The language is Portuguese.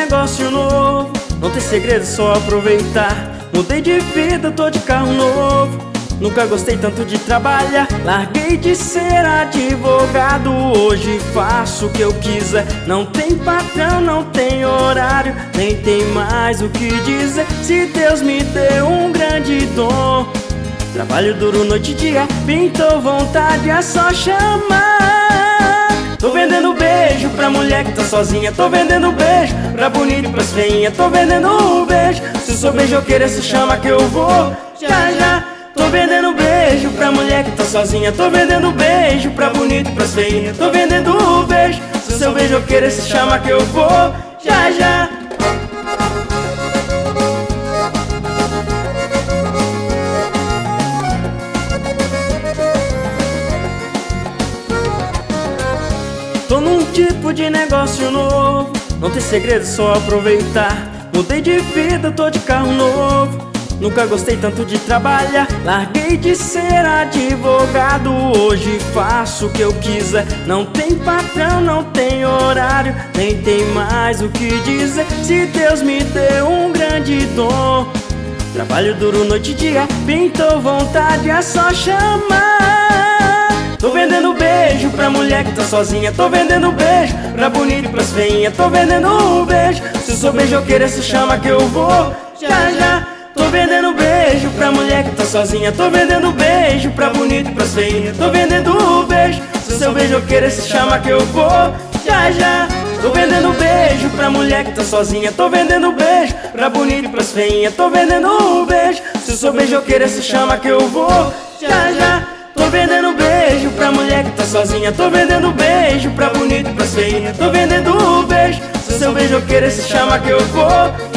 negócio novo, não tem segredo, só aproveitar. Mudei de vida, tô de carro novo. Nunca gostei tanto de trabalhar. Larguei de ser advogado, hoje faço o que eu quiser. Não tem patrão, não tem horário, nem tem mais o que dizer. Se Deus me deu um grande dom, trabalho duro noite e dia, pintou vontade, é só chamar. Tô vendendo beijo pra mulher que tá sozinha, tô vendendo beijo pra bonito e pras feinhas, tô vendendo um beijo. Se eu sou beijoqueira, se chama que eu vou já já. Tô vendendo beijo pra mulher que tá sozinha, tô vendendo beijo pra bonito e pras feinhas, tô vendendo um beijo. Se eu sou beijoqueira, se chama que eu vou já já. Tô num tipo de negócio novo, não tem segredo, só aproveitar. Mudei de vida, tô de carro novo. Nunca gostei tanto de trabalhar. Larguei de ser advogado, hoje faço o que eu quiser. Não tem patrão, não tem horário, nem tem mais o que dizer. Se Deus me deu um grande dom, trabalho duro noite e dia, pintou vontade, é só chamar. Tô vendendo beijo pra mulher que tá sozinha, tô vendendo beijo pra bonito e pras feinhas, tô vendendo um beijo. Se eu sou beijoqueira, se chama que eu vou já já. Tô vendendo beijo pra mulher que tá sozinha, tô vendendo beijo pra bonito e pras feinhas, tô vendendo um beijo. Se eu sou beijoqueira, se chama que eu vou já já. Tô vendendo beijo pra mulher que tá sozinha, tô vendendo beijo pra bonito e pras feinhas, tô vendendo um beijo. Se eu sou beijoqueira, se chama que eu vou já já. Tô vendendo beijo pra mulher que tá sozinha, tô vendendo beijo pra bonito e pras feinhas, tô vendendo um beijo. Se eu sou beijoqueira, se chama que eu vou